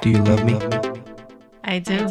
Do you love me? I do.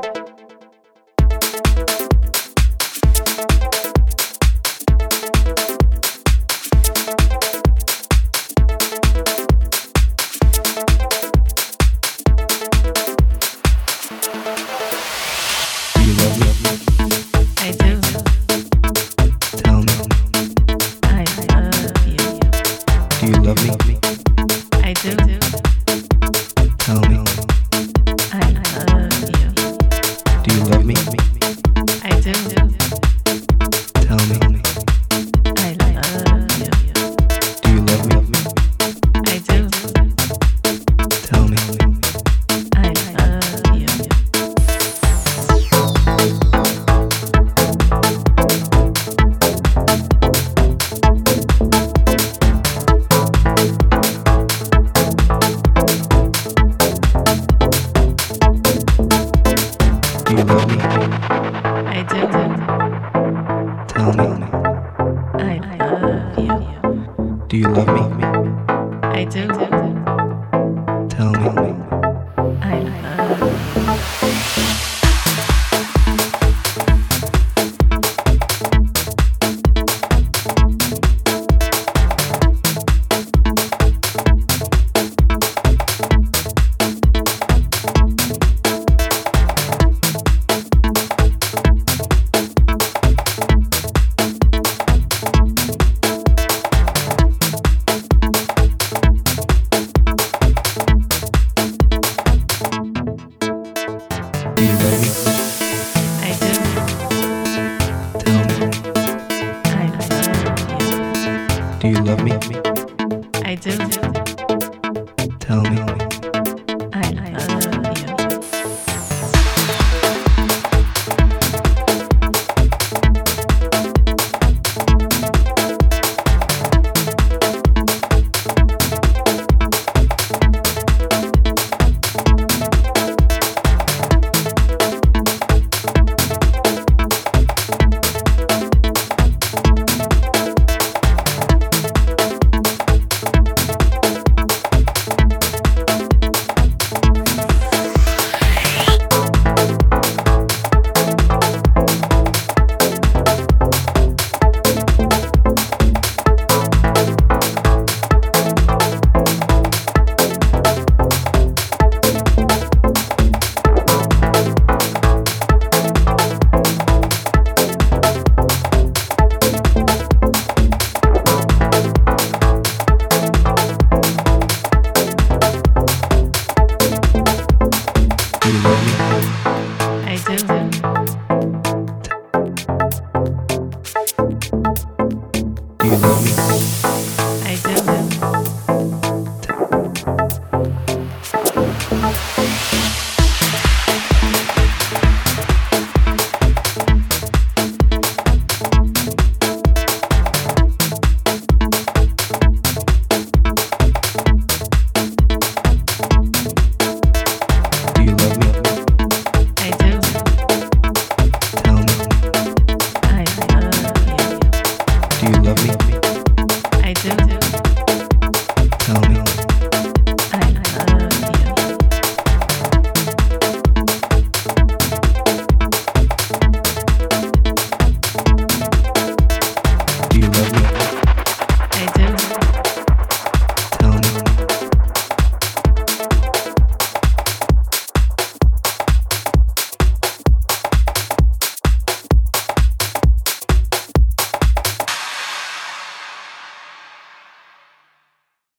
Do you love me? I do. Tell me. I love you. Do you love me? I do. Tell me. I love you. Do you love me? I do. Tell me. I love you. Do you love me? I do. Tell me. I love you. Do you love me? I do. Tell me. I love you. Do you love me? I do. Tell me. I love you. Do you love me? I do. Tell me. I love you. Do you love me? I do. Tell me. I love you. Do you love me? I do. Do you love me?